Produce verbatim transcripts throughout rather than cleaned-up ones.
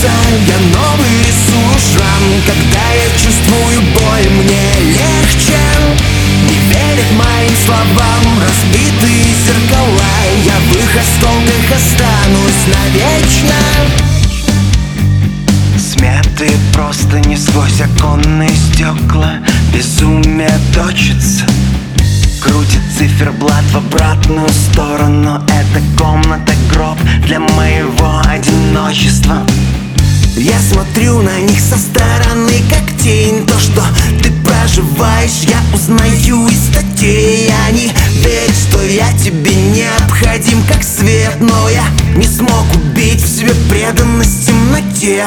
глаза, я новый рисую шрам. Когда я чувствую боль, мне легче. Не верят моим словам разбитые зеркала. Я в их осколках останусь навечно. Смятые просто не сквозь оконные стекла. Безумие точится, крутит циферблат в обратную сторону. Эта комната гроб для моего одиночества. Я смотрю на них со стороны, как тень. То, что ты проживаешь, я узнаю из статей. Они верят, что я тебе необходим, как свет. Но я не смог убить в себе преданность в темноте.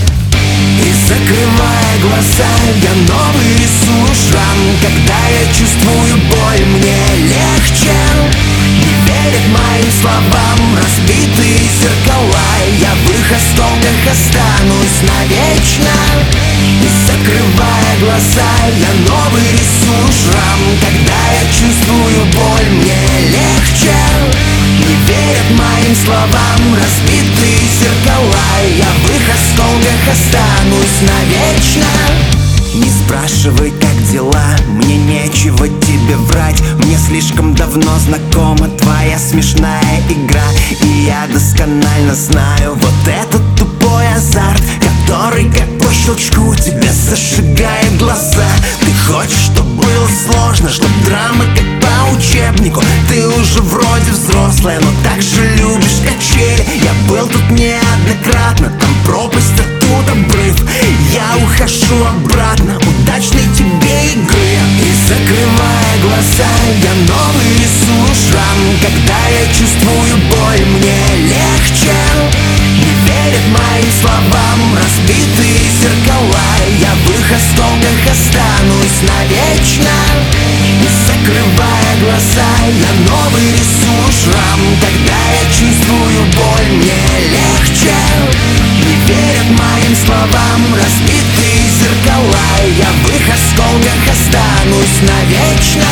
И закрывая глаза, я новый рисую шрам. Когда я чувствую боль, мне легче. Не верят моим словам разбитые зеркала. Я в их осколках останусь навечно. И закрывая глаза, я новый рисую шрам. Когда я чувствую боль, мне легче. Не верят моим словам разбитые зеркала. Я в их осколках останусь навечно. Не спрашивай, как дела, мне нечего тебе врать. Мне слишком давно знакома твоя смешная игра. И я досконально знаю вот этот тупой азарт, который как по щелчку тебя зажигает глаза. Ты хочешь, чтоб было сложно, чтоб драма как по учебнику. Ты уже вроде взрослая, но так же любишь качели. Я был тут неоднократно, там пропасть, а тут обрыв. Я ухожу обратно, удачной тебе игры. И закрывая глаза, я новый рисую шрам. Когда я чувствую боль, мне легче. Не верят моим словам разбитые зеркала. Я в их осколках останусь навечно. И закрывая глаза, я новый рисую шрам. Когда я чувствую боль, мне легче. Не верят моим словам разбитые зеркала. Я в их осколках останусь навечно.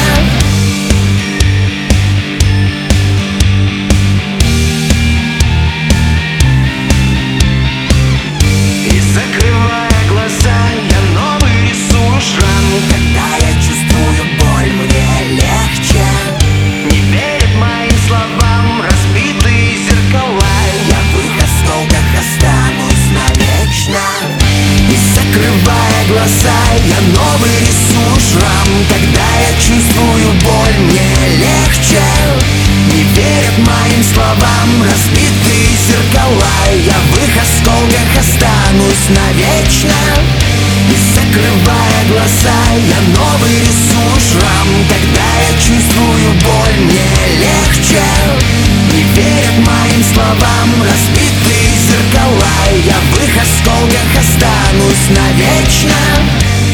Закрывая глаза, я новый рисую шрам. Когда я чувствую боль, мне легче. Не верят моим словам разбитые зеркала. Я в их осколках останусь навечно. И закрывая глаза, я новый рисую шрам. Когда я чувствую боль, мне легче. Не верят моим словам разбитые зеркала. Я в их осколках останусь навечно.